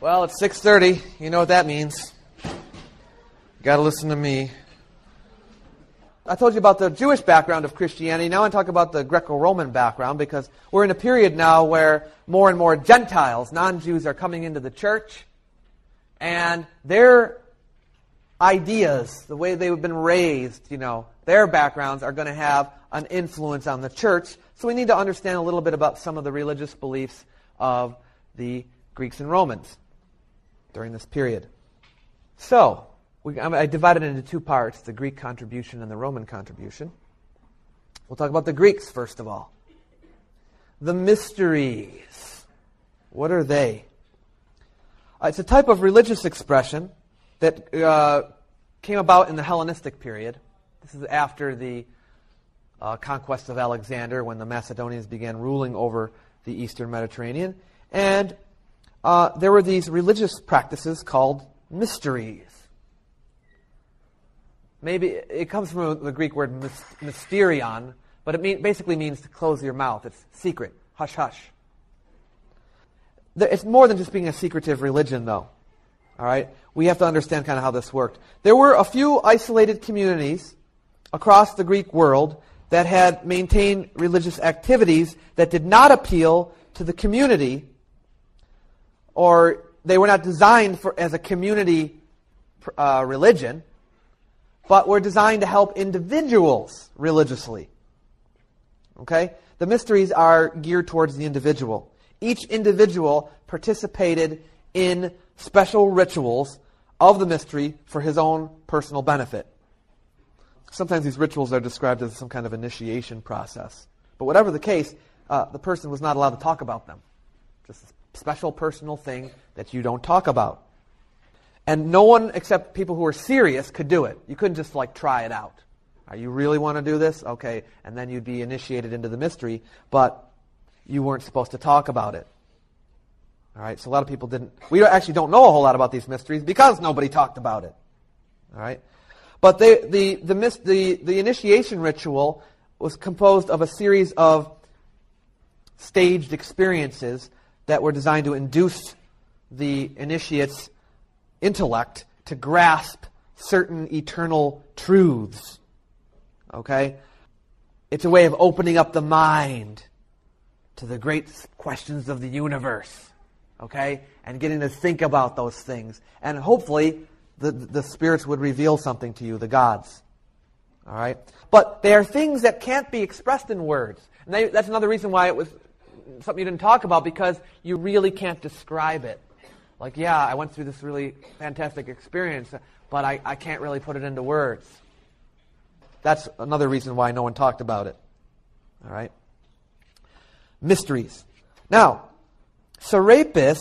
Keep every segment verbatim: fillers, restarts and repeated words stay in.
Well, it's six thirty. You know what that means. You got to listen to me. I told you about the Jewish background of Christianity. Now I talk about the Greco-Roman background because we're in a period now where more and more Gentiles, non-Jews, are coming into the church. And their ideas, the way they've been raised, you know, their backgrounds are going to have an influence on the church. So we need to understand a little bit about some of the religious beliefs of the Greeks and Romans during this period. So, we, I divided it into two parts, the Greek contribution and the Roman contribution. We'll talk about the Greeks first of all. The mysteries. What are they? Uh, it's a type of religious expression that uh, came about in the Hellenistic period. This is after the uh, conquest of Alexander, when the Macedonians began ruling over the Eastern Mediterranean. And uh, there were these religious practices called mysteries. Maybe it comes from the Greek word mysterion, but it mean, basically means to close your mouth. It's secret, hush hush. It's more than just being a secretive religion, though. All right, we have to understand kind of how this worked. There were a few isolated communities across the Greek world that had maintained religious activities that did not appeal to the community, or they were not designed for as a community uh, religion, but were designed to help individuals religiously. Okay? The mysteries are geared towards the individual. Each individual participated in special rituals of the mystery for his own personal benefit. Sometimes these rituals are described as some kind of initiation process. But whatever the case, uh, the person was not allowed to talk about them. Just a special personal thing that you don't talk about. And no one except people who were serious could do it. You couldn't just like try it out. Are you really want to do this? Okay. And then you'd be initiated into the mystery, but you weren't supposed to talk about it. All right. So a lot of people didn't. We actually don't know a whole lot about these mysteries because nobody talked about it. All right. But they, the the the the initiation ritual was composed of a series of staged experiences that were designed to induce the initiate's intellect to grasp certain eternal truths. Okay? It's a way of opening up the mind to the great questions of the universe. Okay? And getting to think about those things. And hopefully the, the spirits would reveal something to you, the gods. All right? But they are things that can't be expressed in words. And they, that's another reason why it was something you didn't talk about, because you really can't describe it. Like, yeah, I went through this really fantastic experience, but I, I can't really put it into words. That's another reason why no one talked about it. All right? Mysteries. Now, Serapis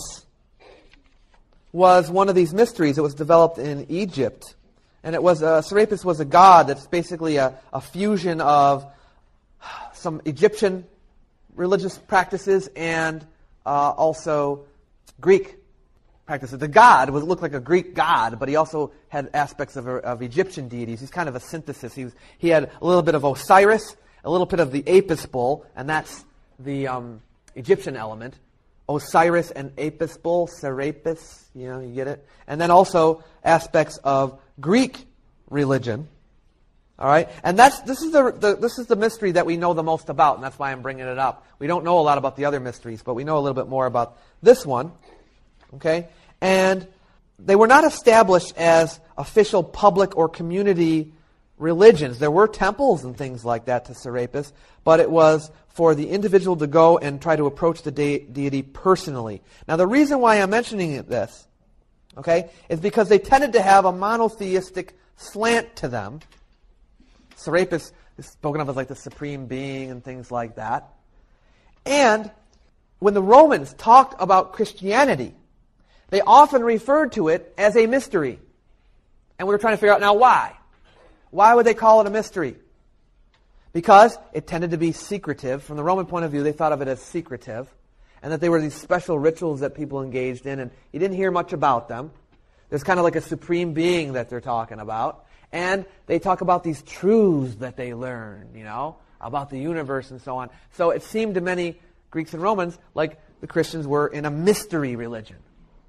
was one of these mysteries that was developed in Egypt. And it was uh, Serapis was a god that's basically a, a fusion of some Egyptian religious practices and uh, also Greek practices. The god would look like a Greek god, but he also had aspects of, of Egyptian deities. He's kind of a synthesis. He was, he had a little bit of Osiris, a little bit of the Apis bull, and that's the um, Egyptian element. Osiris and Apis bull, Serapis, you know, you get it? And then also aspects of Greek religion. All right? And that's this is the, the this is the mystery that we know the most about, and that's why I'm bringing it up. We don't know a lot about the other mysteries, but we know a little bit more about this one. Okay? And they were not established as official public or community religions. There were temples and things like that to Serapis, but it was for the individual to go and try to approach the de- deity personally. Now, the reason why I'm mentioning this, okay, is because they tended to have a monotheistic slant to them. Serapis is spoken of as like the supreme being and things like that. And when the Romans talked about Christianity, they often referred to it as a mystery. And we were trying to figure out now why. Why would they call it a mystery? Because it tended to be secretive. From the Roman point of view, they thought of it as secretive. And that they were these special rituals that people engaged in, and you didn't hear much about them. There's kind of like a supreme being that they're talking about. And they talk about these truths that they learn, you know, about the universe and so on. So it seemed to many Greeks and Romans like the Christians were in a mystery religion.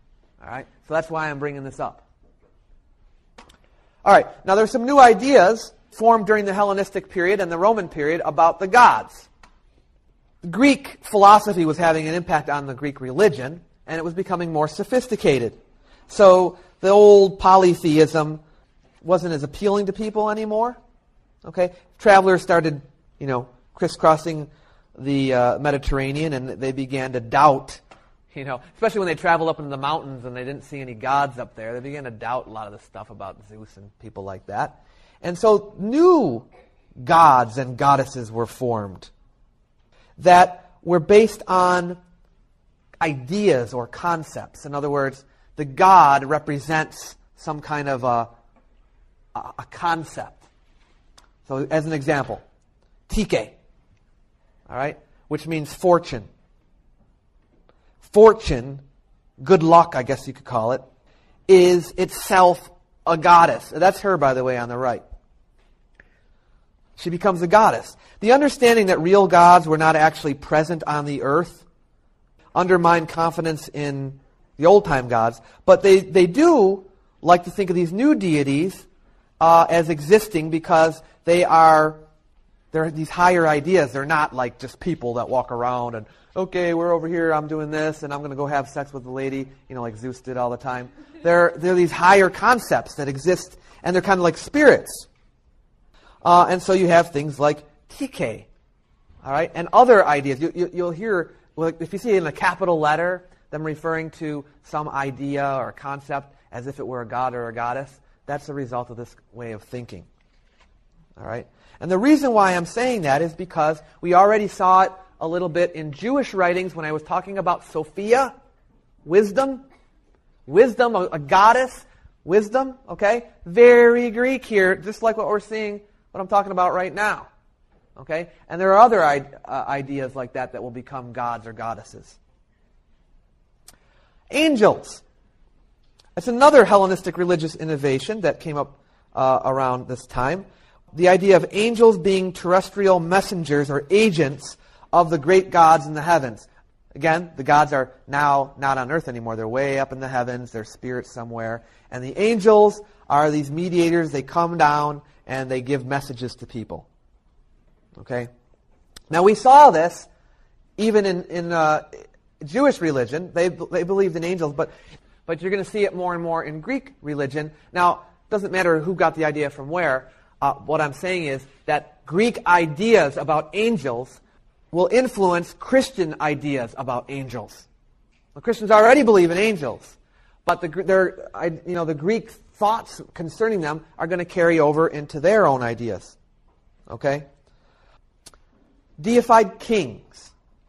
All right? So that's why I'm bringing this up. All right. Now there's some new ideas formed during the Hellenistic period and the Roman period about the gods. Greek philosophy was having an impact on the Greek religion, and it was becoming more sophisticated. So the old polytheism wasn't as appealing to people anymore. Okay? Travelers started, you know, crisscrossing the uh, Mediterranean, and they began to doubt, you know, especially when they traveled up into the mountains and they didn't see any gods up there. They began to doubt a lot of the stuff about Zeus and people like that. And so new gods and goddesses were formed that were based on ideas or concepts. In other words, the god represents some kind of a, a concept. So as an example, Tike, all right, which means fortune. Fortune, good luck, I guess you could call it, is itself a goddess. That's her, by the way, on the right. She becomes a goddess. The understanding that real gods were not actually present on the earth undermined confidence in the old-time gods, but they, they do like to think of these new deities uh, as existing because they are they're these higher ideas. They're not like just people that walk around and, okay, we're over here, I'm doing this, and I'm going to go have sex with a lady, you know, like Zeus did all the time. They're, they're these higher concepts that exist, and they're kind of like spirits. Uh, and so you have things like Tike, all right, and other ideas. You, you, you'll hear, well, if you see it in a capital letter, them referring to some idea or concept as if it were a god or a goddess, that's the result of this way of thinking. All right? And the reason why I'm saying that is because we already saw it a little bit in Jewish writings when I was talking about Sophia, wisdom. Wisdom, a, a goddess, wisdom, okay? Very Greek here, just like what we're seeing, what I'm talking about right now. Okay? And there are other I- uh, ideas like that that will become gods or goddesses. Angels. That's another Hellenistic religious innovation that came up uh, around this time. The idea of angels being terrestrial messengers or agents of the great gods in the heavens. Again, the gods are now not on earth anymore. They're way up in the heavens. They're spirits somewhere. And the angels are these mediators. They come down and they give messages to people. Okay? Now we saw this even in, in uh, Jewish religion. They, they believed in angels, but, but you're going to see it more and more in Greek religion. Now, it doesn't matter who got the idea from where. Uh, what I'm saying is that Greek ideas about angels will influence Christian ideas about angels. Well, Christians already believe in angels, but the, their, you know, the Greek thoughts concerning them are going to carry over into their own ideas. Okay? Deified kings.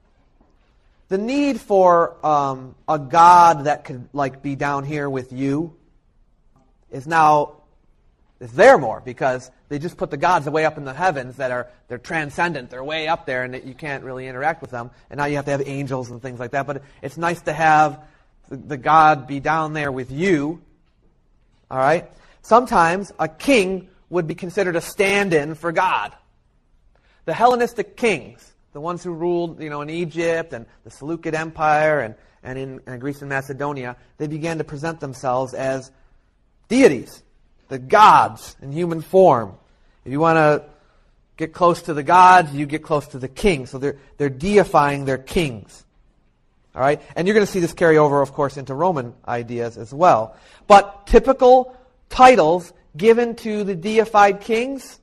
The need for um, a god that could like be down here with you is now is there more because they just put the gods way up in the heavens that are they're transcendent. They're way up there, and you can't really interact with them. And now you have to have angels and things like that. But it's nice to have the, the God be down there with you. All right. Sometimes a king would be considered a stand-in for God. The Hellenistic kings, the ones who ruled, you know, in Egypt and the Seleucid Empire and and in, in Greece and Macedonia, they began to present themselves as deities. The gods in human form. If you want to get close to the gods, you get close to the king. So they're they're deifying their kings. All right? And you're going to see this carry over, of course, into Roman ideas as well. But typical titles given to the deified kings,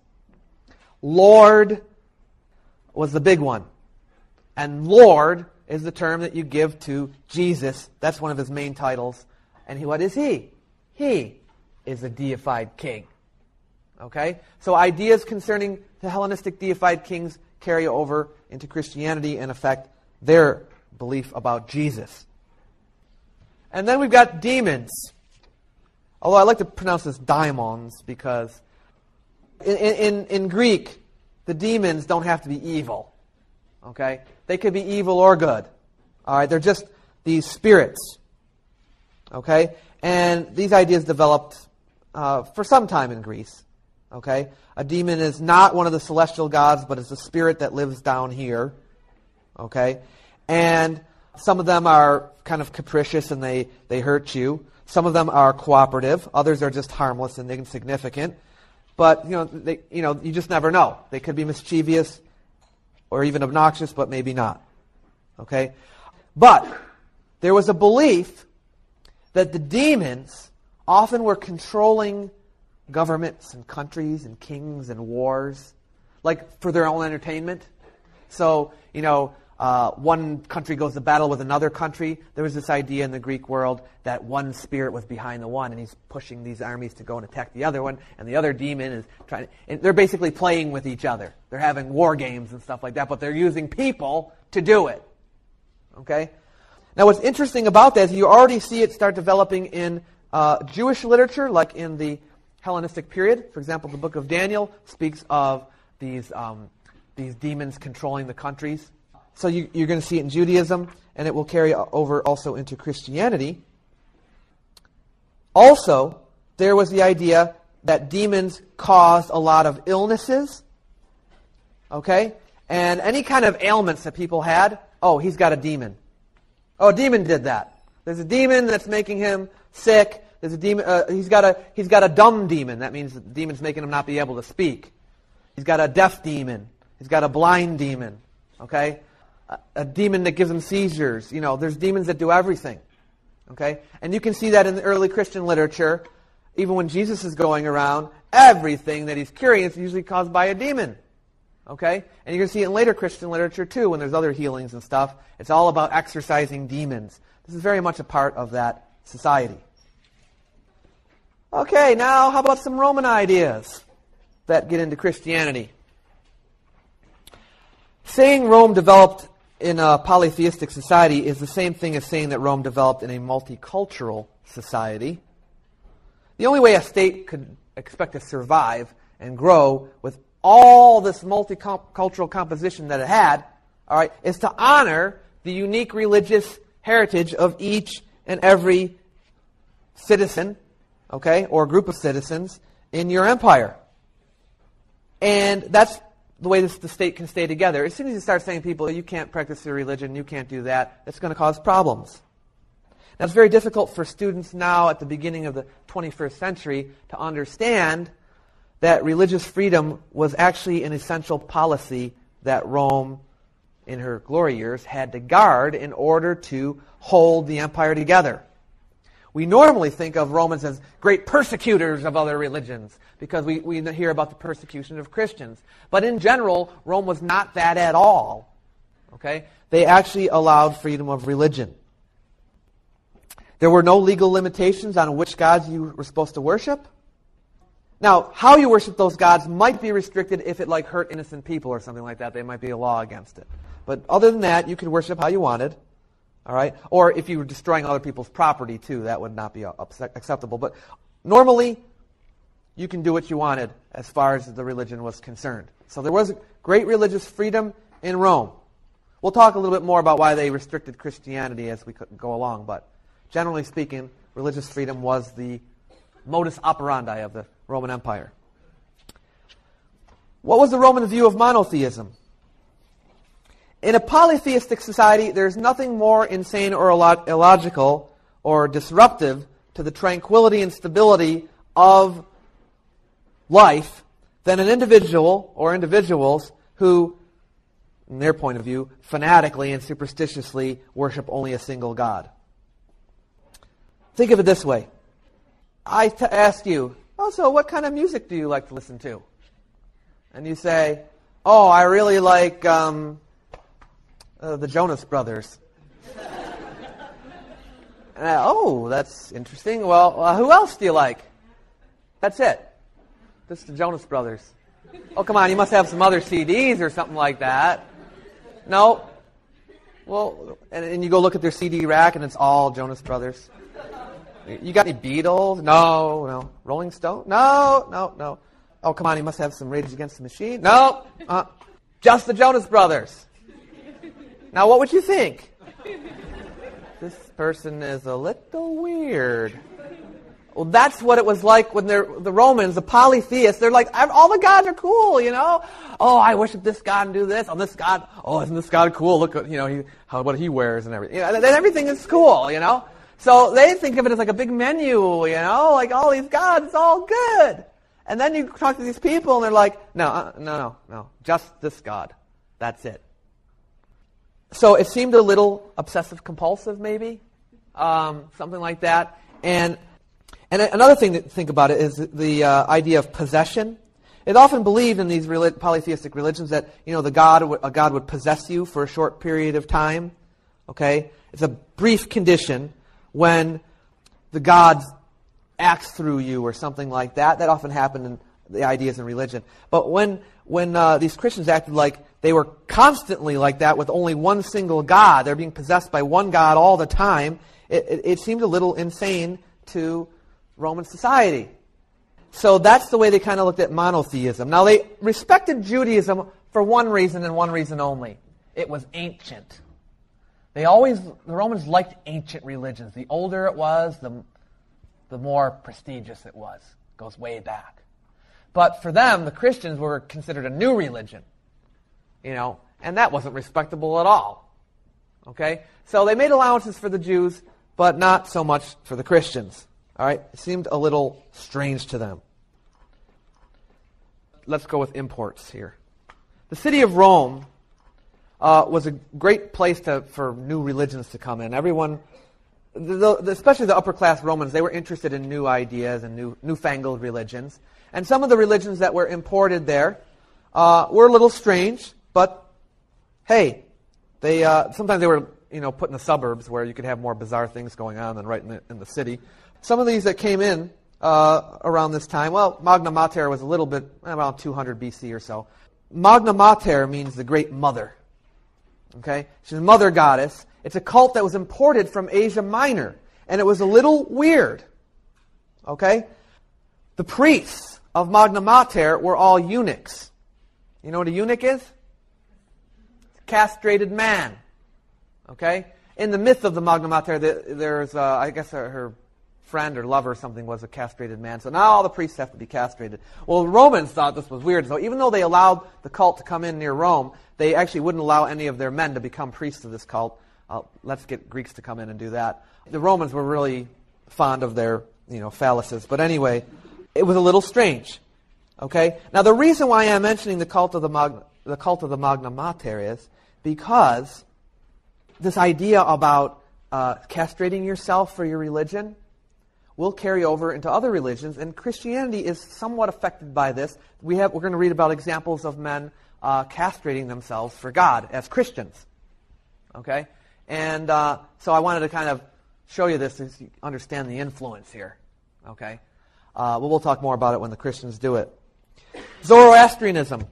Lord was the big one. And Lord is the term that you give to Jesus. That's one of his main titles. And he, what is he? He is a deified king. Okay? So ideas concerning the Hellenistic deified kings carry over into Christianity and affect their belief about Jesus. And then we've got demons. Although I like to pronounce this daimons because in, in, in Greek, the demons don't have to be evil. Okay? They could be evil or good. All right? They're just these spirits. Okay? And these ideas developed Uh, for some time in Greece. Okay? A demon is not one of the celestial gods, but is a spirit that lives down here. Okay? And Some of them are kind of capricious and they, they hurt you. Some of them are cooperative. Others are just harmless and insignificant. But, you know, they, you know, you just never know. They could be mischievous or even obnoxious, but maybe not. Okay? But there was a belief that the demons often were controlling governments and countries and kings and wars, like for their own entertainment. So, you know, uh, one country goes to battle with another country. There was this idea in the Greek world that one spirit was behind the one, and he's pushing these armies to go and attack the other one, and the other demon is trying to... And they're basically playing with each other. They're having war games and stuff like that, but they're using people to do it. Okay? Now, what's interesting about that is you already see it start developing in uh, Jewish literature, like in the Hellenistic period. For example, the book of Daniel speaks of these um, these demons controlling the countries. So you, you're going to see it in Judaism, and it will carry over also into Christianity. Also, there was the idea that demons caused a lot of illnesses. Okay? And any kind of ailments that people had, oh, he's got a demon. Oh, a demon did that. There's a demon that's making him sick. There's a demon. Uh, he's got a he's got a dumb demon. That means the demon's making him not be able to speak. He's got a deaf demon. He's got a blind demon. Okay, a, a demon that gives him seizures. You know, there's demons that do everything. Okay, and you can see that in the early Christian literature. Even when Jesus is going around, everything that he's curing is usually caused by a demon. Okay? And you're going to see it in later Christian literature too, when there's other healings and stuff. It's all about exorcising demons. This is very much a part of that society. Okay, now how about some Roman ideas that get into Christianity? Saying Rome developed in a polytheistic society is the same thing as saying that Rome developed in a multicultural society. The only way a state could expect to survive and grow with all this multicultural composition that it had, all right, is to honor the unique religious heritage of each and every citizen, okay, or group of citizens in your empire. And that's the way this, the state can stay together. As soon as you start saying to people, you can't practice your religion, you can't do that, it's going to cause problems. Now, it's very difficult for students now at the beginning of the twenty-first century to understand that religious freedom was actually an essential policy that Rome, in her glory years, had to guard in order to hold the empire together. We normally think of Romans as great persecutors of other religions because we, we hear about the persecution of Christians. But in general, Rome was not that at all. Okay? They actually allowed freedom of religion. There were no legal limitations on which gods you were supposed to worship. Now, how you worship those gods might be restricted if it like hurt innocent people or something like that. There might be a law against it. But other than that, you could worship how you wanted. All right? Or if you were destroying other people's property too, that would not be acceptable. But normally, you can do what you wanted as far as the religion was concerned. So there was great religious freedom in Rome. We'll talk a little bit more about why they restricted Christianity as we go along. But generally speaking, religious freedom was the modus operandi of the Roman Empire. What was the Roman view of monotheism? In a polytheistic society, there's nothing more insane or illogical or disruptive to the tranquility and stability of life than an individual or individuals who, in their point of view, fanatically and superstitiously worship only a single God. Think of it this way. I t- ask you, oh, so what kind of music do you like to listen to? And you say, oh, I really like um, uh, the Jonas Brothers. And I, oh, that's interesting. Well, uh, who else do you like? That's it. Just the Jonas Brothers. Oh, come on, you must have some other C Ds or something like that. No. Well, and, and you go look at their C D rack and it's all Jonas Brothers. You got any Beatles? No, no. Rolling Stone? No, no, no. Oh, come on, you must have some Rage Against the Machine? No, uh, just the Jonas Brothers. Now, what would you think? This person is a little weird. Well, that's what it was like when they're, the Romans, the polytheists, they're like, all the gods are cool, you know? Oh, I worship this god and do this. Oh, this god, oh, isn't this god cool? Look at, you know, he, how, what he wears and everything. You know, then everything is cool, you know? So they think of it as like a big menu, you know? Like all these gods, it's all good. And then you talk to these people and they're like, no, uh, no, no, no, just this God. That's it. So it seemed a little obsessive-compulsive, maybe, um, something like that. And and another thing to think about it is the uh, idea of possession. It's often believed in these relig- polytheistic religions that you know the God w- a God would possess you for a short period of time. Okay, it's a brief condition when the gods acts through you or something like that. That often happened in the ideas in religion. But when when uh, these Christians acted like they were constantly like that with only one single God, they're being possessed by one God all the time, it, it, it seemed a little insane to Roman society. So that's the way they kind of looked at monotheism. Now they respected Judaism for one reason and one reason only. It was ancient. They always, the Romans liked ancient religions. The older it was, the the more prestigious it was. It goes way back. But for them, the Christians were considered a new religion. You know, and that wasn't respectable at all. Okay? So they made allowances for the Jews, but not so much for the Christians. All right? It seemed a little strange to them. Let's go with imports here. The city of Rome uh, was a great place to, for new religions to come in. Everyone... The, the, especially the upper-class Romans, they were interested in new ideas and new newfangled religions. And some of the religions that were imported there uh, were a little strange, but hey, they uh, sometimes they were you know put in the suburbs where you could have more bizarre things going on than right in the, in the city. Some of these that came in uh, around this time, well, Magna Mater was a little bit around two hundred B C or so. Magna Mater means the Great Mother. Okay, she's a mother goddess. It's a cult that was imported from Asia Minor, and it was a little weird. Okay? The priests of Magna Mater were all eunuchs. You know what a eunuch is? Castrated man. Okay? In the myth of the Magna Mater, there's, uh, I guess, her, her friend or lover or something was a castrated man. So now all the priests have to be castrated. Well, the Romans thought this was weird. So even though they allowed the cult to come in near Rome, they actually wouldn't allow any of their men to become priests of this cult. Uh, let's get Greeks to come in and do that. The Romans were really fond of their, you know, phalluses. But anyway, it was a little strange. Okay? Now the reason why I'm mentioning the cult of the Magna, the cult of the Magna Mater is because this idea about uh, castrating yourself for your religion will carry over into other religions, and Christianity is somewhat affected by this. We have we're going to read about examples of men uh, castrating themselves for God as Christians. Okay? And uh, so I wanted to kind of show you this so you understand the influence here. Okay? Uh, but we'll talk more about it when the Christians do it. Zoroastrianism,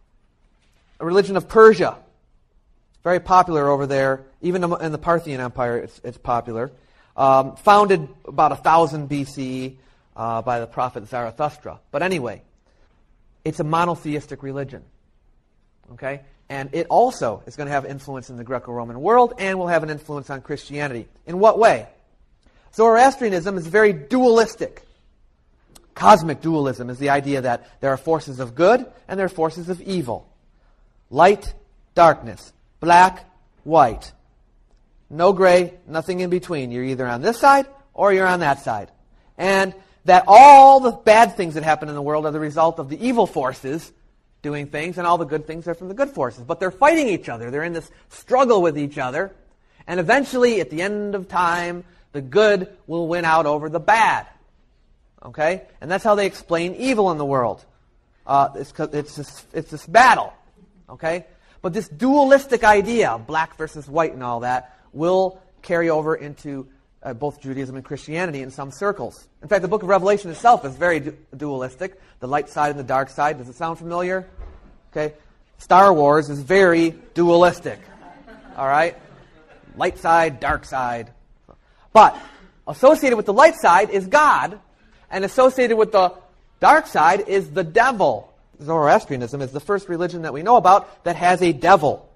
a religion of Persia. Very popular over there. Even in the Parthian Empire, it's, it's popular. Um, founded about one thousand B C uh, by the prophet Zarathustra. But anyway, it's a monotheistic religion. Okay? And it also is going to have influence in the Greco-Roman world and will have an influence on Christianity. In what way? Zoroastrianism is very dualistic. Cosmic dualism is the idea that there are forces of good and there are forces of evil. Light, darkness. Black, white. No gray, nothing in between. You're either on this side or you're on that side. And that all the bad things that happen in the world are the result of the evil forces doing things, and all the good things are from the good forces. But they're fighting each other. They're in this struggle with each other. And eventually, at the end of time, the good will win out over the bad. Okay? And that's how they explain evil in the world. Uh, it's, it's, this, it's this battle. Okay? But this dualistic idea, black versus white and all that, will carry over into uh, both Judaism and Christianity in some circles. In fact, the book of Revelation itself is very du- dualistic. The light side and the dark side. Does it sound familiar? Okay. Star Wars is very dualistic. All right? Light side, dark side. But associated with the light side is God, and associated with the dark side is the devil. Zoroastrianism is the first religion that we know about that has a devil.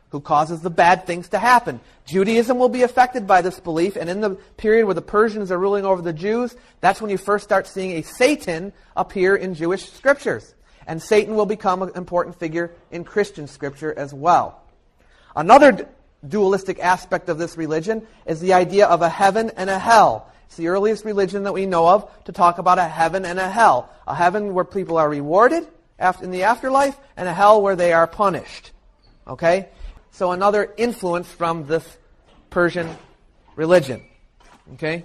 who causes the bad things to happen. Judaism will be affected by this belief, and in the period where the Persians are ruling over the Jews, that's when you first start seeing a Satan appear in Jewish scriptures. And Satan will become an important figure in Christian scripture as well. Another d- dualistic aspect of this religion is the idea of a heaven and a hell. It's the earliest religion that we know of to talk about a heaven and a hell. A heaven where people are rewarded in the afterlife, and a hell where they are punished. Okay? So another influence from this Persian religion. Okay?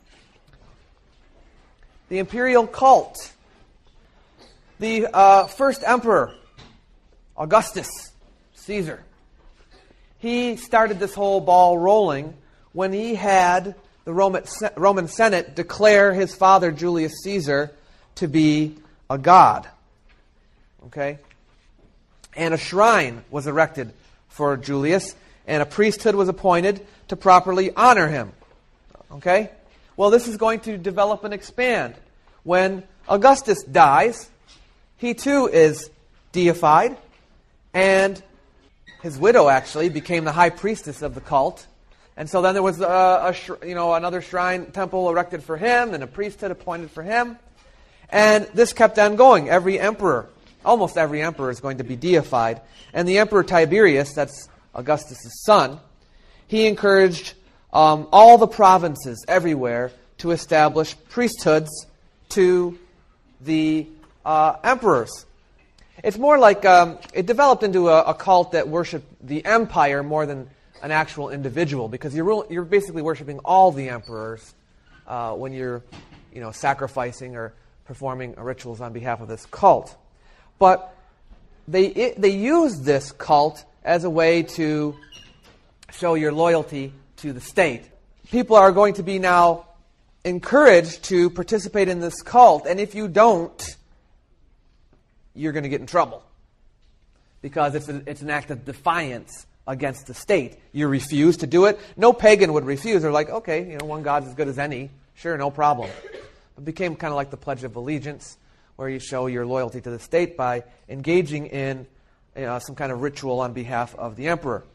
The imperial cult. The uh, first emperor, Augustus Caesar, he started this whole ball rolling when he had the Roman, Roman Senate declare his father, Julius Caesar, to be a god. Okay? And a shrine was erected for Julius, and a priesthood was appointed to properly honor him. Okay? Well, this is going to develop and expand. When Augustus dies, he too is deified, and his widow actually became the high priestess of the cult. And so then there was a, a sh- you know another shrine temple erected for him, and a priesthood appointed for him. And this kept on going. Every emperor, almost every emperor, is going to be deified. And the Emperor Tiberius, that's Augustus' son, he encouraged um, all the provinces everywhere to establish priesthoods to the uh, emperors. It's more like um, it developed into a, a cult that worshipped the empire more than an actual individual, because you're rule, you're basically worshiping all the emperors uh, when you're, you know, sacrificing or performing rituals on behalf of this cult. But they it, they use this cult as a way to show your loyalty to the state. People are going to be now encouraged to participate in this cult, and if you don't, you're going to get in trouble, because it's a, it's an act of defiance against the state. You refuse to do it. No pagan would refuse. They're like, okay, you know, one God's as good as any. Sure, no problem. It became kind of like the Pledge of Allegiance, where you show your loyalty to the state by engaging in you know, some kind of ritual on behalf of the emperor.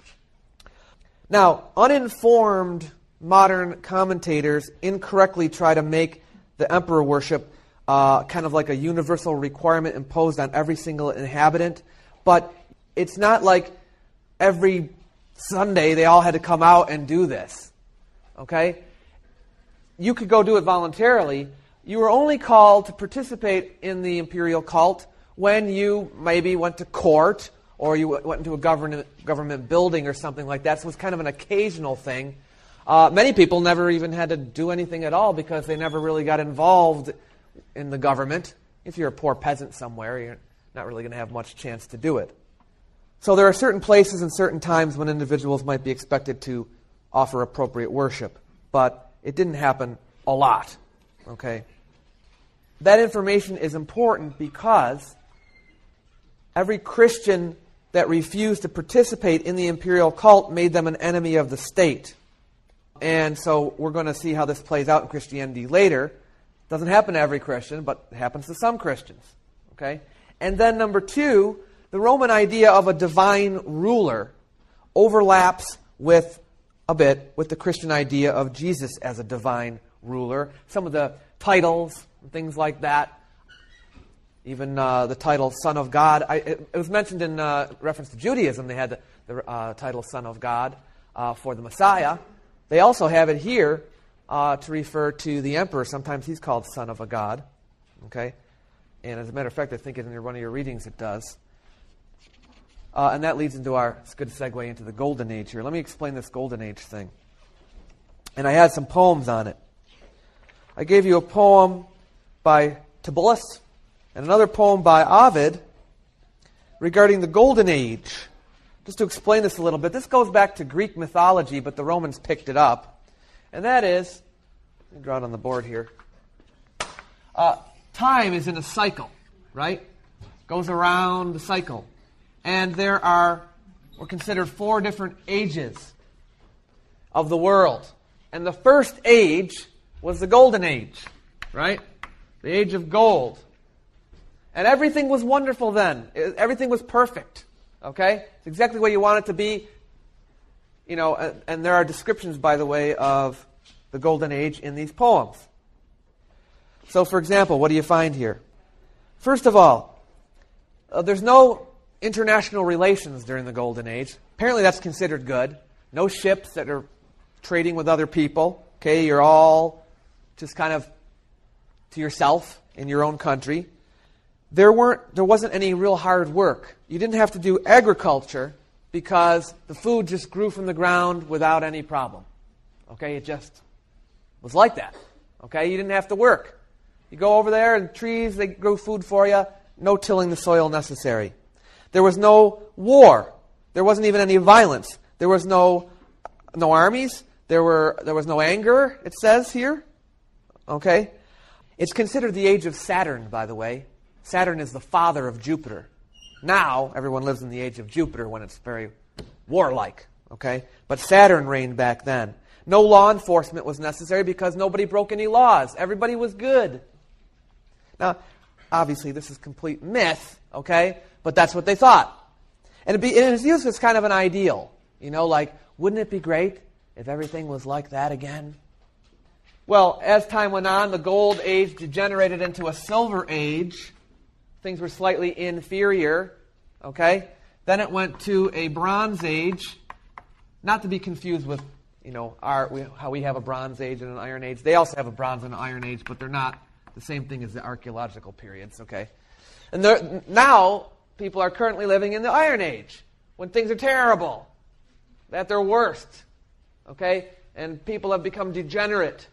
Now, uninformed modern commentators incorrectly try to make the emperor worship uh, kind of like a universal requirement imposed on every single inhabitant. But it's not like every Sunday they all had to come out and do this. Okay? You could go do it voluntarily. You were only called to participate in the imperial cult when you maybe went to court or you went into a government government building or something like that. So it was kind of an occasional thing. Uh, many people never even had to do anything at all because they never really got involved in the government. If you're a poor peasant somewhere, you're not really going to have much chance to do it. So there are certain places and certain times when individuals might be expected to offer appropriate worship, but it didn't happen a lot. Okay? That information is important because every Christian that refused to participate in the imperial cult made them an enemy of the state. And so we're going to see how this plays out in Christianity later. It doesn't happen to every Christian, but it happens to some Christians. Okay? And then number two, the Roman idea of a divine ruler overlaps with a bit with the Christian idea of Jesus as a divine ruler. Some of the titles and things like that, even uh, the title Son of God. I, it, it was mentioned in uh, reference to Judaism. They had the, the uh, title Son of God uh, for the Messiah. They also have it here uh, to refer to the emperor. Sometimes he's called Son of a God. Okay? And as a matter of fact, I think in one of your readings it does. Uh, and that leads into our it's a good segue into the Golden Age here. Let me explain this Golden Age thing. And I had some poems on it. I gave you a poem by Tibullus and another poem by Ovid regarding the Golden Age. Just to explain this a little bit, this goes back to Greek mythology, but the Romans picked it up. And that is, let me draw it on the board here. Uh, time is in a cycle, right? Goes around the cycle. And there are, we're considered four different ages of the world. And the first age was the Golden Age, right? The age of gold. And everything was wonderful then. Everything was perfect. Okay? It's exactly what you want it to be. You know, and, and there are descriptions, by the way, of the Golden Age in these poems. So, for example, what do you find here? First of all, uh, there's no international relations during the Golden Age. Apparently that's considered good. No ships that are trading with other people. Okay, you're all just kind of to yourself in your own country. There weren't, there wasn't any real hard work. You didn't have to do agriculture because the food just grew from the ground without any problem. Okay, it just was like that. Okay, you didn't have to work. You go over there and trees, they grow food for you. No tilling the soil necessary. There was no war. There wasn't even any violence. There was no no armies. There were there was no anger, it says here. Okay? It's considered the age of Saturn, by the way. Saturn is the father of Jupiter. Now, everyone lives in the age of Jupiter when it's very warlike. Okay? But Saturn reigned back then. No law enforcement was necessary because nobody broke any laws. Everybody was good. Now, obviously, this is complete myth, okay? But that's what they thought. And it, be, it was used as kind of an ideal. You know, like, wouldn't it be great if everything was like that again? Well, as time went on, the Gold Age degenerated into a Silver Age. Things were slightly inferior, okay? Then it went to a Bronze Age, not to be confused with, you know, our, we, how we have a Bronze Age and an Iron Age. They also have a Bronze and an Iron Age, but they're not the same thing as the archaeological periods, okay? And there, now, people are currently living in the Iron Age, when things are terrible, at their worst, okay? And people have become degenerate.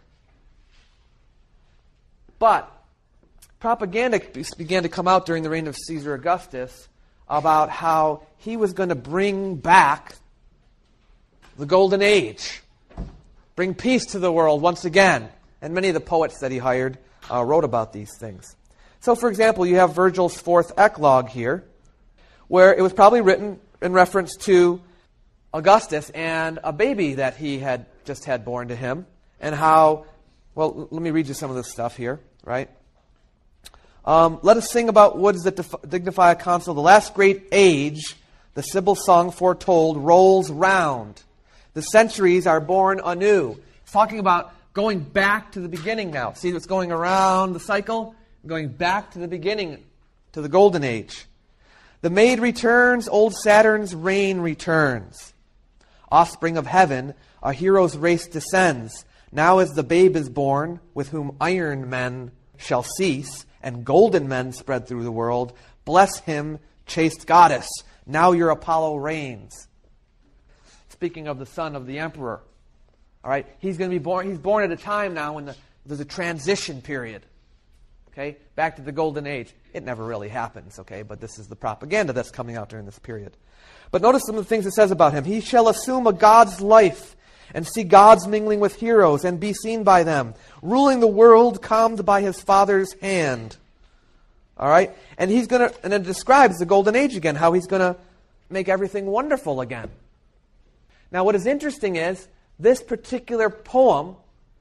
But propaganda began to come out during the reign of Caesar Augustus about how he was going to bring back the Golden Age, bring peace to the world once again. And many of the poets that he hired uh, wrote about these things. So, for example, you have Virgil's fourth eclogue here, where it was probably written in reference to Augustus and a baby that he had just had born to him, and how, well, let me read you some of this stuff here, right? Um, Let us sing about woods that def- dignify a consul. The last great age, the Sibyl song foretold, rolls round. The centuries are born anew. It's talking about going back to the beginning now. See what's going around the cycle? Going back to the beginning, to the Golden Age. The maid returns, old Saturn's reign returns. Offspring of heaven, a hero's race descends. Now as the babe is born, with whom iron men shall cease, and golden men spread through the world, bless him, chaste goddess. Now your Apollo reigns. Speaking of the son of the emperor. All right, he's going to be born. He's born at a time now when the, there's a transition period. Okay, back to the Golden Age. It never really happens, okay, but this is the propaganda that's coming out during this period. But notice some of the things it says about him. He shall assume a god's life and see gods mingling with heroes and be seen by them, ruling the world calmed by his father's hand. All right, and he's going to, and it describes the Golden Age again, how he's going to make everything wonderful again. Now, what is interesting is this particular poem,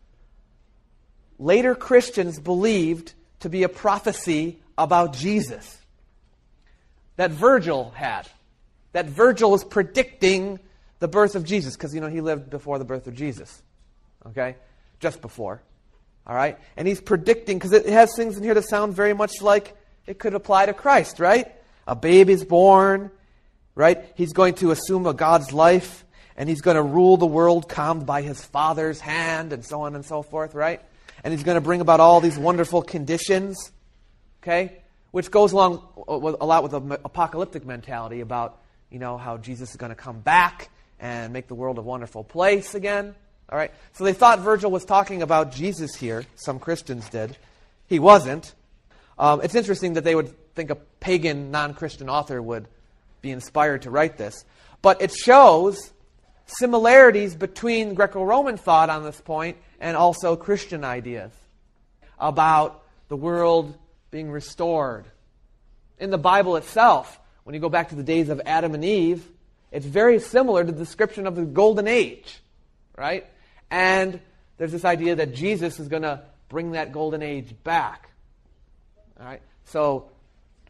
later Christians believed to be a prophecy about Jesus that Virgil had. That Virgil was predicting the birth of Jesus, because, you know, he lived before the birth of Jesus. Okay? Just before. All right? And he's predicting, because it has things in here that sound very much like it could apply to Christ, right? A babe is born, right? He's going to assume a God's life, and he's going to rule the world calmed by his father's hand, and so on and so forth, right? And he's going to bring about all these wonderful conditions, okay? Which goes along with, a lot with the apocalyptic mentality about, you know, how Jesus is going to come back and make the world a wonderful place again. All right? So they thought Virgil was talking about Jesus here. Some Christians did. He wasn't. Um, it's interesting that they would think a pagan, non-Christian author would be inspired to write this. But it shows similarities between Greco-Roman thought on this point and also Christian ideas about the world being restored. In the Bible itself, when you go back to the days of Adam and Eve, it's very similar to the description of the Golden Age, right? And there's this idea that Jesus is going to bring that Golden Age back. All right? So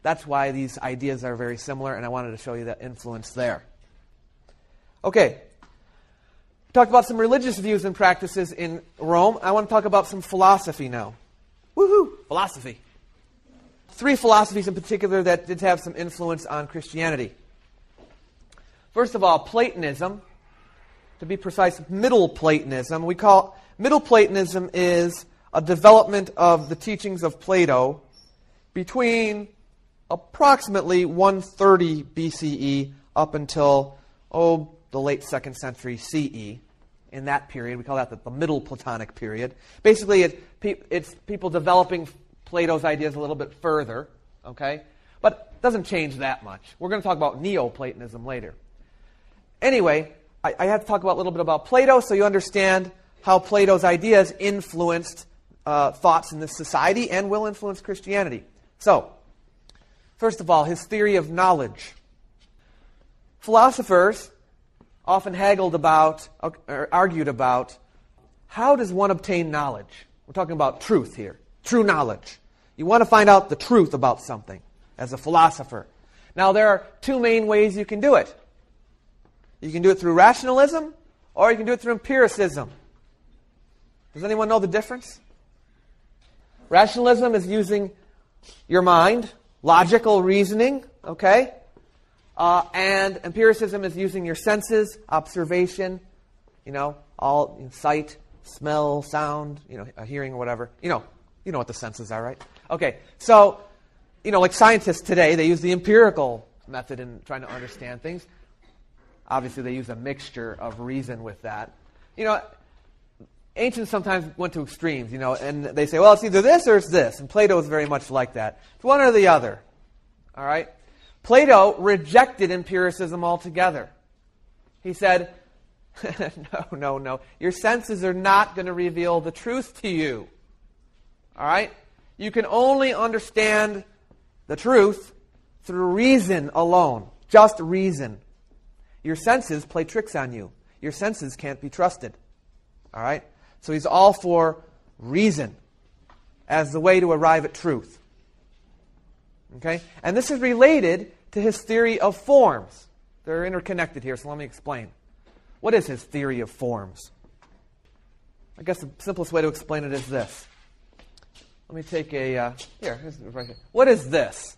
That's why these ideas are very similar, and I wanted to show you that influence there. Okay. Talked about some religious views and practices in Rome. I want to talk about some philosophy now. Woohoo! Philosophy. Three philosophies in particular that did have some influence on Christianity. First of all, Platonism. To be precise, Middle Platonism. We call Middle Platonism is a development of the teachings of Plato between approximately one thirty B C E up until, oh, the late second century C E. In that period, we call that the, the Middle Platonic period. Basically, it's, pe- it's people developing Plato's ideas a little bit further, okay? But it doesn't change that much. We're going to talk about Neoplatonism later. Anyway, I, I have to talk about a little bit about Plato so you understand how Plato's ideas influenced uh, thoughts in this society and will influence Christianity. So, first of all, his theory of knowledge. Philosophers often haggled about, or argued about, how does one obtain knowledge? We're talking about truth here, true knowledge. You want to find out the truth about something as a philosopher. Now, there are two main ways you can do it. You can do it through rationalism, or you can do it through empiricism. Does anyone know the difference? Rationalism is using your mind, logical reasoning, okay? Uh, and empiricism is using your senses, observation, you know, all you know, sight, smell, sound, you know, hearing or whatever. You know, you know what the senses are, right? Okay, so, you know, like scientists today, they use the empirical method in trying to understand things. Obviously, they use a mixture of reason with that. You know, ancients sometimes went to extremes, you know, and they say, well, it's either this or it's this. And Plato is very much like that. It's one or the other, all right? Plato rejected empiricism altogether. He said, no, no, no. Your senses are not going to reveal the truth to you. All right? You can only understand the truth through reason alone. Just reason. Your senses play tricks on you. Your senses can't be trusted. All right? So he's all for reason as the way to arrive at truth. Okay? And this is related to his theory of forms. They're interconnected here, so let me explain. What is his theory of forms? I guess the simplest way to explain it is this. Let me take a... Uh, here, here's right here. What is this?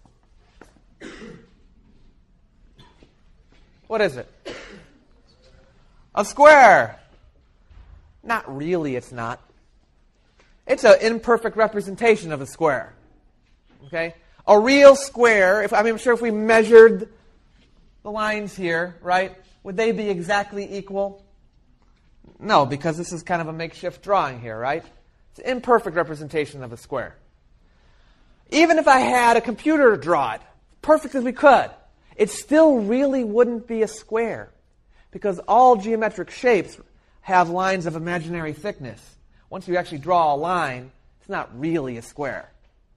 What is it? A square. Not really, it's not. It's an imperfect representation of a square. Okay? A real square, if I mean, I'm sure if we measured the lines here, right, would they be exactly equal? No, because this is kind of a makeshift drawing here, right? It's an imperfect representation of a square. Even if I had a computer draw it, perfect as we could, it still really wouldn't be a square, because all geometric shapes have lines of imaginary thickness. Once you actually draw a line, it's not really a square.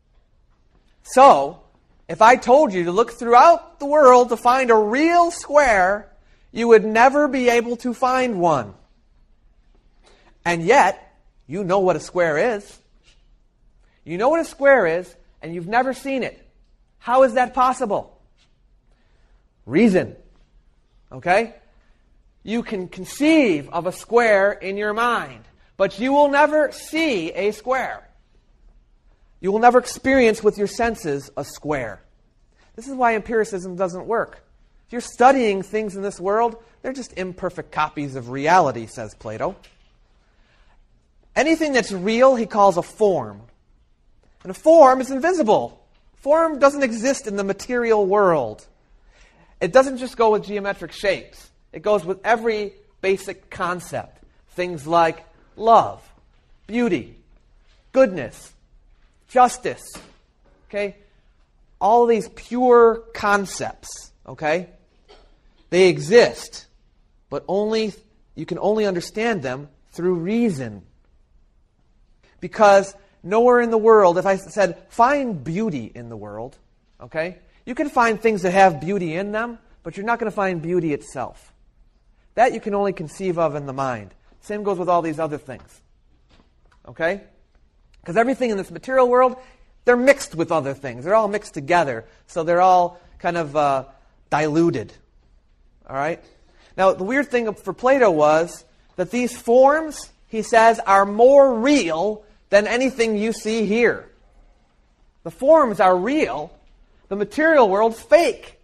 So, if I told you to look throughout the world to find a real square, you would never be able to find one. And yet, you know what a square is. You know what a square is, and you've never seen it. How is that possible? Reason. Okay? You can conceive of a square in your mind, but you will never see a square. You will never experience with your senses a square. This is why empiricism doesn't work. If you're studying things in this world, they're just imperfect copies of reality, says Plato. Anything that's real, he calls a form. And a form is invisible. Form doesn't exist in the material world. It doesn't just go with geometric shapes. It goes with every basic concept. Things like love, beauty, goodness, justice, okay? All of these pure concepts, okay? They exist, but only you can only understand them through reason. Because nowhere in the world, if I said, find beauty in the world, okay? You can find things that have beauty in them, but you're not going to find beauty itself. That you can only conceive of in the mind. Same goes with all these other things. Okay? Because everything in this material world they're mixed with other things. They're all mixed together. So they're all kind of uh, diluted. All right? Now, the weird thing for Plato was that these forms, he says, are more real than anything you see here. The forms are real. The material world's fake.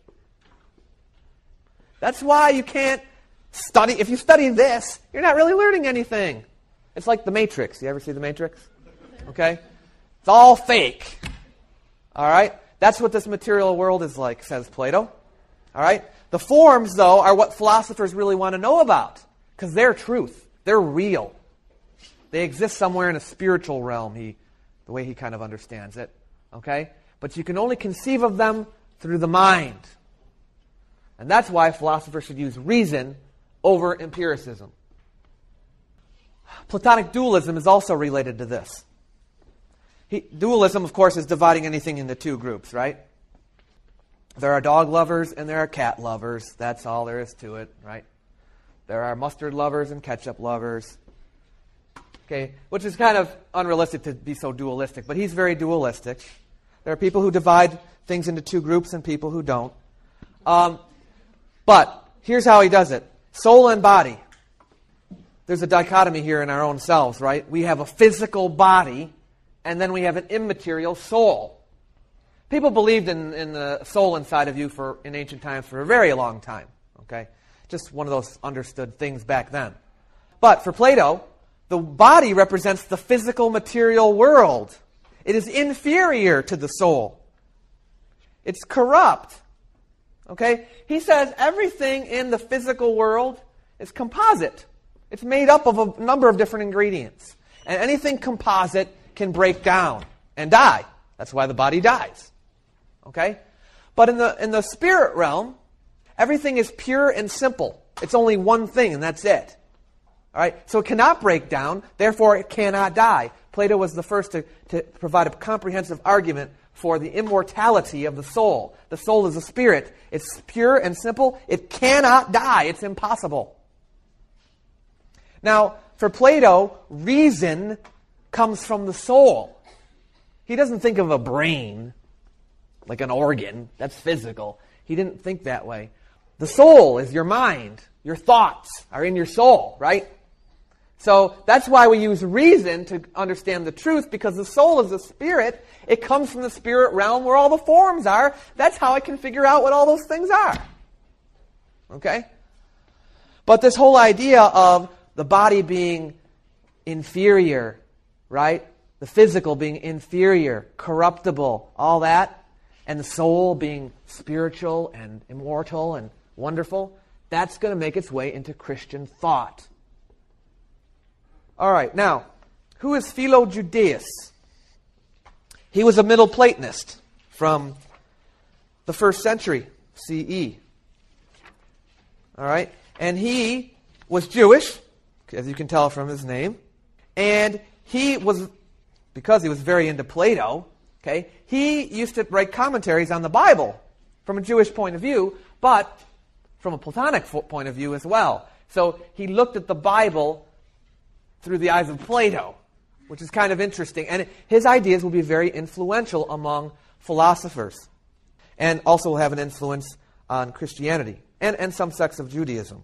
That's why you can't study. If you study this, you're not really learning anything. It's like The Matrix. You ever see The Matrix? Okay? It's all fake. All right? That's what this material world is like, says Plato. All right? The forms, though, are what philosophers really want to know about, because they're truth. They're real. They exist somewhere in a spiritual realm, he, the way he kind of understands it. Okay? But you can only conceive of them through the mind. And that's why philosophers should use reason over empiricism. Platonic dualism is also related to this. He, dualism, of course, is dividing anything into two groups, right? There are dog lovers and there are cat lovers. That's all there is to it, right? There are mustard lovers and ketchup lovers. Okay, which is kind of unrealistic to be so dualistic, but he's very dualistic. There are people who divide things into two groups and people who don't. Um, but here's how he does it. Soul and body. There's a dichotomy here in our own selves, right? We have a physical body, and then we have an immaterial soul. People believed in, in the soul inside of you for in ancient times for a very long time. Okay, just one of those understood things back then. But for Plato, the body represents the physical material world. It is inferior to the soul. It's corrupt. Okay? He says everything in the physical world is composite. It's made up of a number of different ingredients. And anything composite can break down and die. That's why the body dies. Okay? But in the in the spirit realm, everything is pure and simple. It's only one thing, and that's it. All right? So it cannot break down, therefore it cannot die. Plato was the first to, to provide a comprehensive argument for the immortality of the soul. The soul is a spirit. It's pure and simple. It cannot die. It's impossible. Now, for Plato, reason comes from the soul. He doesn't think of a brain like an organ. That's physical. He didn't think that way. The soul is your mind. Your thoughts are in your soul, right? So that's why we use reason to understand the truth, because the soul is a spirit. It comes from the spirit realm where all the forms are. That's how I can figure out what all those things are. Okay? But this whole idea of the body being inferior, right? The physical being inferior, corruptible, all that, and the soul being spiritual and immortal and wonderful, that's going to make its way into Christian thought. All right, now, who is Philo Judaeus? He was a Middle Platonist from the first century C E. All right, and he was Jewish, as you can tell from his name, and he was, because he was very into Plato, okay, he used to write commentaries on the Bible from a Jewish point of view, but from a Platonic point of view as well. So he looked at the Bible through the eyes of Plato, which is kind of interesting. And his ideas will be very influential among philosophers, and also will have an influence on Christianity and, and some sects of Judaism.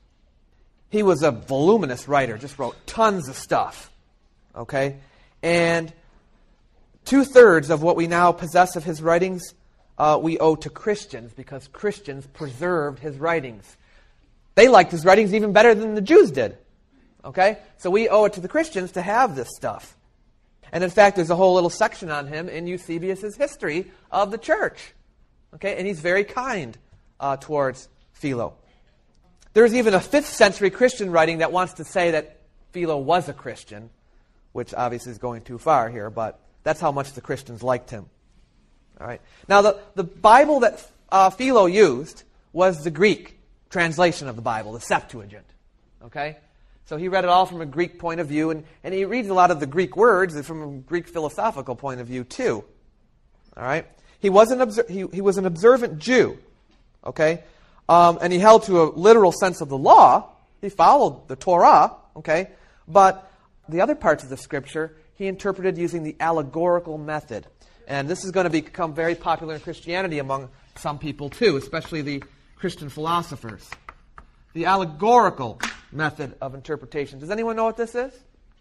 He was a voluminous writer, just wrote tons of stuff. Okay? And two-thirds of what we now possess of his writings uh, we owe to Christians, because Christians preserved his writings. They liked his writings even better than the Jews did. Okay? So we owe it to the Christians to have this stuff. And in fact, there's a whole little section on him in Eusebius' History of the Church. Okay? And he's very kind uh, towards Philo. There's even a fifth century Christian writing that wants to say that Philo was a Christian, which obviously is going too far here, but that's how much the Christians liked him. All right. Now, the, the Bible that uh, Philo used was the Greek translation of the Bible, the Septuagint. Okay? So he read it all from a Greek point of view, and, and he reads a lot of the Greek words from a Greek philosophical point of view, too. All right? He was an, obser- he, he was an observant Jew, okay? Um, and he held to a literal sense of the law. He followed the Torah, okay? But the other parts of the Scripture, he interpreted using the allegorical method. And this is going to become very popular in Christianity among some people too, especially the Christian philosophers. The allegorical method of interpretation. Does anyone know what this is?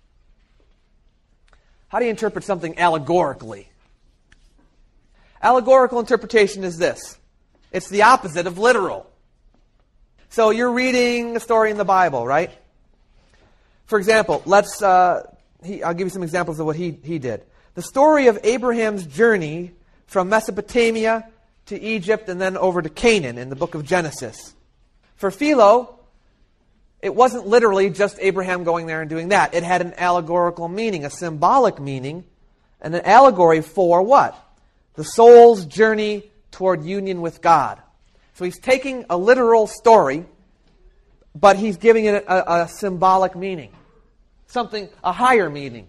How do you interpret something allegorically? Allegorical interpretation is this. It's the opposite of literal. So you're reading a story in the Bible, right? For example, let's. Uh, he, I'll give you some examples of what he, he did. The story of Abraham's journey from Mesopotamia to Egypt and then over to Canaan in the book of Genesis. For Philo, it wasn't literally just Abraham going there and doing that. It had an allegorical meaning, a symbolic meaning, and an allegory for what? The soul's journey toward union with God. So he's taking a literal story, but he's giving it a, a symbolic meaning. Something, a higher meaning.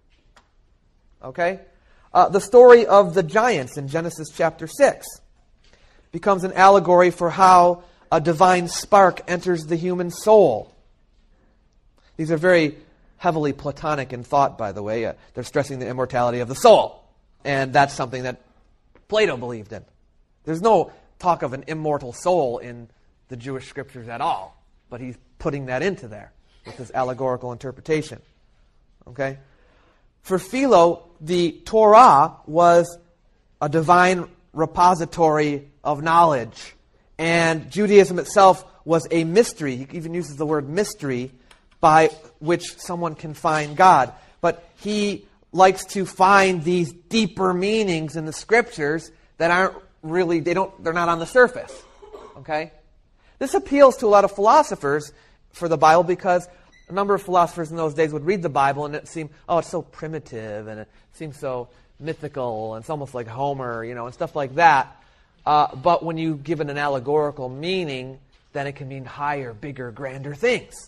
Okay? Uh, the story of the giants in Genesis chapter six becomes an allegory for how a divine spark enters the human soul. These are very heavily Platonic in thought, by the way. Uh, they're stressing the immortality of the soul. And that's something that Plato believed in. There's no talk of an immortal soul in the Jewish scriptures at all. But he's putting that into there with his allegorical interpretation. Okay? For Philo, the Torah was a divine repository of knowledge. And Judaism itself was a mystery. He even uses the word mystery by which someone can find God. But he likes to find these deeper meanings in the scriptures that aren't really, they don't, they're not on the surface. Okay? This appeals to a lot of philosophers for the Bible because a number of philosophers in those days would read the Bible and it seemed, oh, it's so primitive and it seems so mythical and it's almost like Homer, you know, and stuff like that. Uh, but when you give it an allegorical meaning, then it can mean higher, bigger, grander things.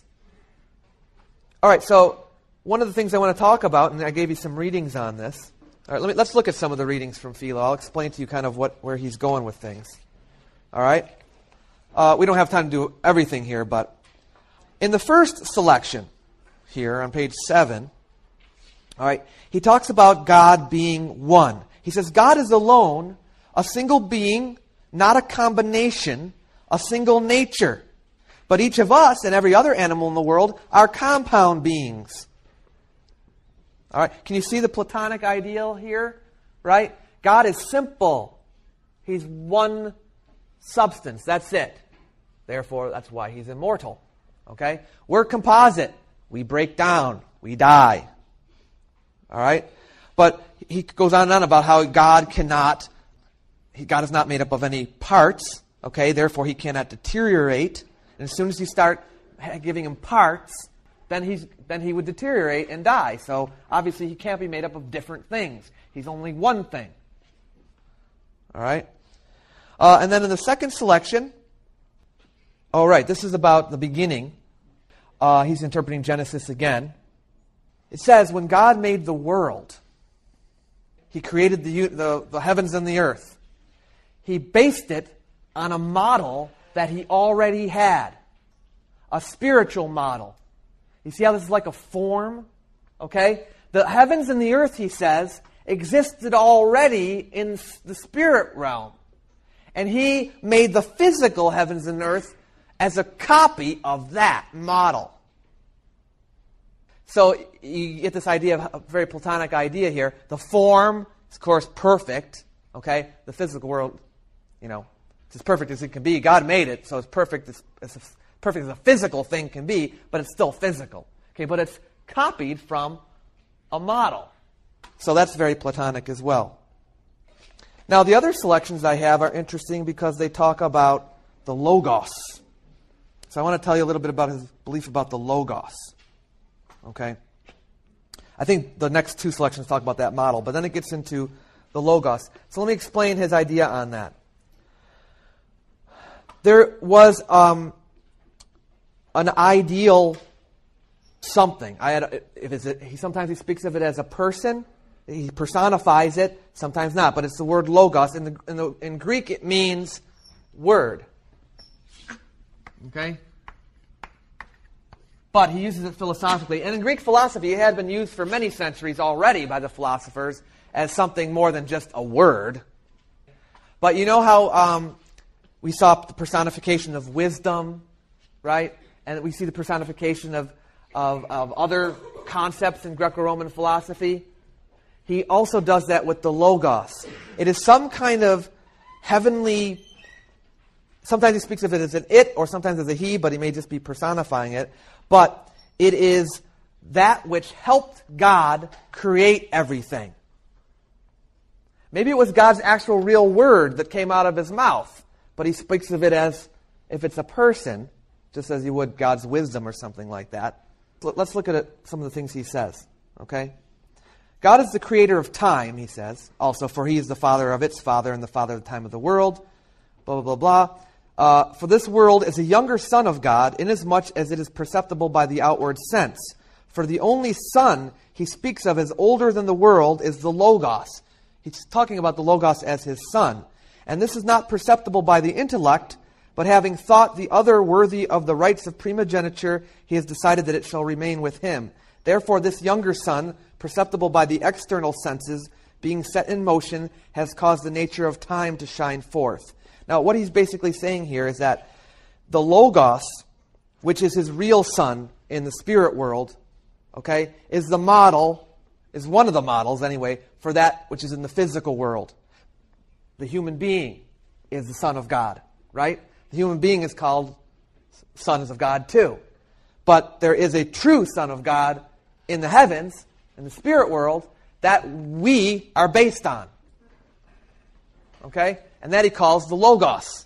All right, so one of the things I want to talk about, and I gave you some readings on this. All right, let me, let's look at some of the readings from Philo. I'll explain to you kind of what where he's going with things. All right? Uh, we don't have time to do everything here, but in the first selection here on page seven, all right, he talks about God being one. He says, God is alone, a single being, not a combination, a single nature. But each of us and every other animal in the world are compound beings. All right, can you see the Platonic ideal here? Right? God is simple. He's one substance. That's it. Therefore, that's why he's immortal. Okay? We're composite. We break down. We die. All right? But he goes on and on about how God cannot, God is not made up of any parts. Okay? Therefore, he cannot deteriorate. And as soon as you start giving him parts, then he's then he would deteriorate and die. So obviously he can't be made up of different things. He's only one thing. All right? Uh, and then in the second selection, all right, this is about the beginning. Uh, he's interpreting Genesis again. It says, when God made the world, he created the, the, the heavens and the earth. He based it on a model that he already had. A spiritual model. You see how this is like a form? Okay? The heavens and the earth, he says, existed already in the spirit realm. And he made the physical heavens and earth as a copy of that model. So you get this idea of a very Platonic idea here. The form is, of course, perfect. Okay? The physical world, you know, it's as perfect as it can be. God made it, so it's perfect as, as perfect as a physical thing can be, but it's still physical. Okay, but it's copied from a model. So that's very Platonic as well. Now, the other selections I have are interesting because they talk about the Logos. So I want to tell you a little bit about his belief about the Logos. Okay? I think the next two selections talk about that model, but then it gets into the Logos. So let me explain his idea on that. There was um, an ideal something. I had, if it's a, he sometimes he speaks of it as a person. He personifies it. Sometimes not. But it's the word logos. In the, in, the, in Greek, it means word. Okay. but he uses it philosophically. And in Greek philosophy, it had been used for many centuries already by the philosophers as something more than just a word. But you know how um, we saw the personification of wisdom, right? And we see the personification of, of, of other concepts in Greco-Roman philosophy. He also does that with the Logos. It is some kind of heavenly, sometimes he speaks of it as an it or sometimes as a he, but he may just be personifying it. But it is that which helped God create everything. Maybe it was God's actual real word that came out of his mouth, but he speaks of it as if it's a person, just as he would God's wisdom or something like that. Let's look at it, some of the things he says, okay? God is the creator of time, he says, also, for he is the father of its father and the father of the time of the world, blah, blah, blah, blah. Uh, for this world is a younger son of God, inasmuch as it is perceptible by the outward sense. For the only son he speaks of as older than the world is the Logos. He's talking about the Logos as his son. And this is not perceptible by the intellect, but having thought the other worthy of the rights of primogeniture, he has decided that it shall remain with him. Therefore this younger son, perceptible by the external senses, being set in motion, has caused the nature of time to shine forth. Now what he's basically saying here is that the Logos, which is his real son in the spirit world, okay, is the model, is one of the models anyway, for that which is in the physical world. The human being is the Son of God, right? The human being is called sons of God too. But there is a true Son of God in the heavens, in the spirit world, that we are based on. Okay? And that he calls the Logos.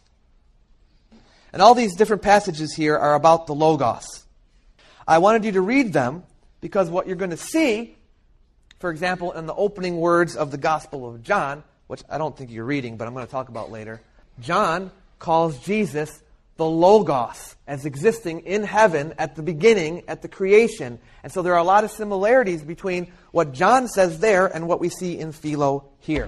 And all these different passages here are about the Logos. I wanted you to read them because what you're going to see, for example, in the opening words of the Gospel of John, which I don't think you're reading, but I'm going to talk about later, John calls Jesus the Logos as existing in heaven at the beginning, at the creation. And so there are a lot of similarities between what John says there and what we see in Philo here.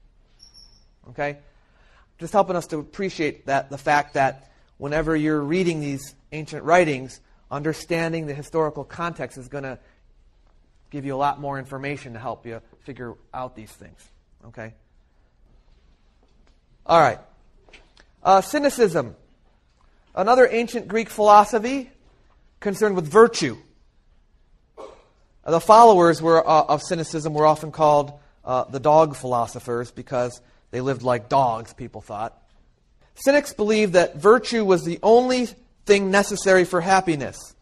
Okay? Just helping us to appreciate that the fact that whenever you're reading these ancient writings, understanding the historical context is going to give you a lot more information to help you figure out these things. Okay? All right. Uh, cynicism. Another ancient Greek philosophy concerned with virtue. Uh, the followers were, uh, of cynicism were often called uh, the dog philosophers because they lived like dogs, people thought. Cynics believed that virtue was the only thing necessary for happiness.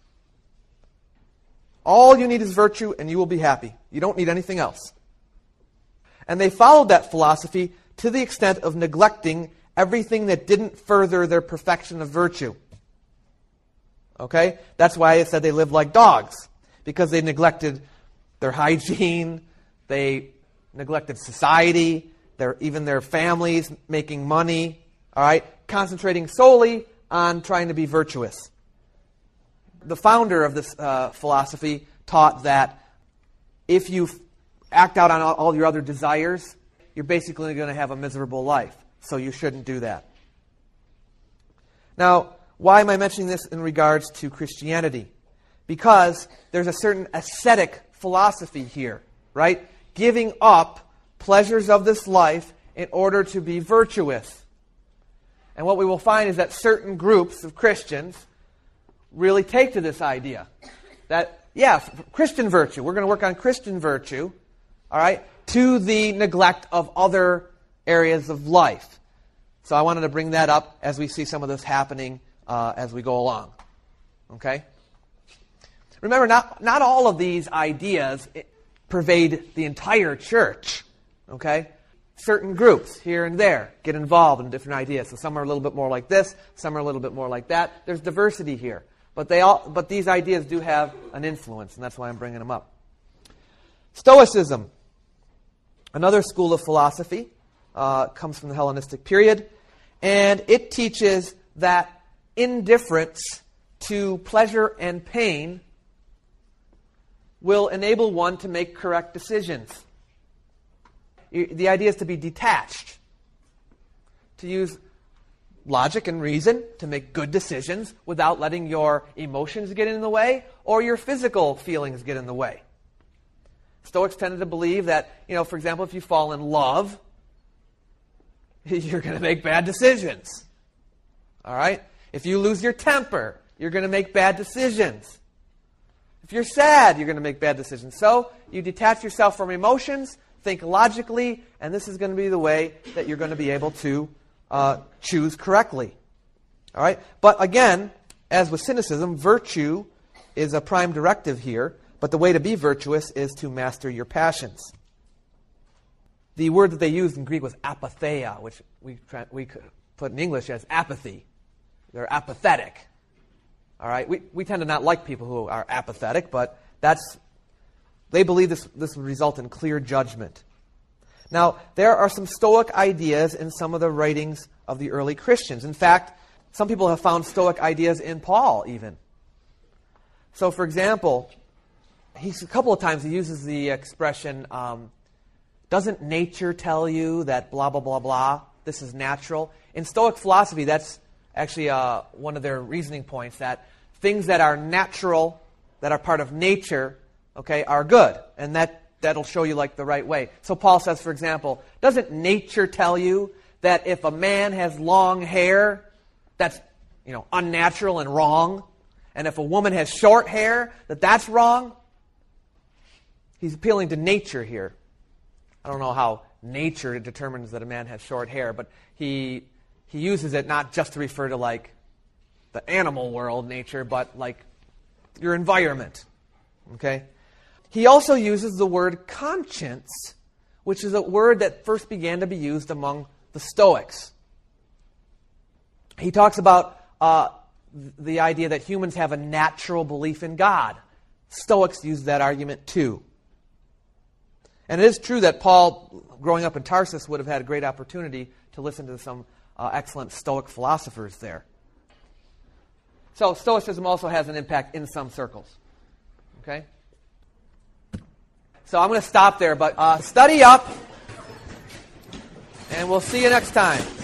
All you need is virtue and you will be happy. You don't need anything else. And they followed that philosophy to the extent of neglecting everything that didn't further their perfection of virtue. Okay? That's why I said they lived like dogs. Because they neglected their hygiene, they neglected society, their, even their families, making money, all right? Concentrating solely on trying to be virtuous. The founder of this uh, philosophy taught that if you act out on all, all your other desires, you're basically going to have a miserable life. So you shouldn't do that. Now, why am I mentioning this in regards to Christianity? Because there's a certain ascetic philosophy here, right? Giving up pleasures of this life in order to be virtuous. And what we will find is that certain groups of Christians really take to this idea. That, yeah, Christian virtue, we're going to work on Christian virtue, all right, to the neglect of other areas of life. So I wanted to bring that up as we see some of this happening uh, as we go along. Okay? Remember, not, not all of these ideas pervade the entire church. Okay? Certain groups here and there get involved in different ideas. So some are a little bit more like this, some are a little bit more like that. There's diversity here. But they all, but these ideas do have an influence, and that's why I'm bringing them up. Stoicism. Another school of philosophy. Uh, comes from the Hellenistic period, and it teaches that indifference to pleasure and pain will enable one to make correct decisions. The idea is to be detached, to use logic and reason to make good decisions without letting your emotions get in the way or your physical feelings get in the way. Stoics tended to believe that, you know, for example, if you fall in love, you're going to make bad decisions. All right? If you lose your temper, you're going to make bad decisions. If you're sad, you're going to make bad decisions. So you detach yourself from emotions, think logically, and this is going to be the way that you're going to be able to uh, choose correctly. All right? But again, as with cynicism, virtue is a prime directive here, but the way to be virtuous is to master your passions. The word that they used in Greek was apatheia, which we we could put in English as apathy. They're apathetic. All right, we we tend to not like people who are apathetic, but that's they believe this this would result in clear judgment. Now, there are some Stoic ideas in some of the writings of the early Christians. In fact, some people have found Stoic ideas in Paul even. So, for example, he's a couple of times he uses the expression, um, doesn't nature tell you that blah, blah, blah, blah, this is natural? In Stoic philosophy, that's actually uh, one of their reasoning points, that things that are natural, that are part of nature, okay, are good. And that, that'll show you like the right way. So Paul says, for example, doesn't nature tell you that if a man has long hair, that's, you know, unnatural and wrong? And if a woman has short hair, that that's wrong? He's appealing to nature here. I don't know how nature determines that a man has short hair, but he he uses it not just to refer to like the animal world, nature, but like your environment. Okay? He also uses the word conscience, which is a word that first began to be used among the Stoics. He talks about uh, the idea that humans have a natural belief in God. Stoics use that argument too. And it is true that Paul, growing up in Tarsus, would have had a great opportunity to listen to some uh, excellent Stoic philosophers there. So Stoicism also has an impact in some circles. Okay? So I'm going to stop there, but uh, study up, and we'll see you next time.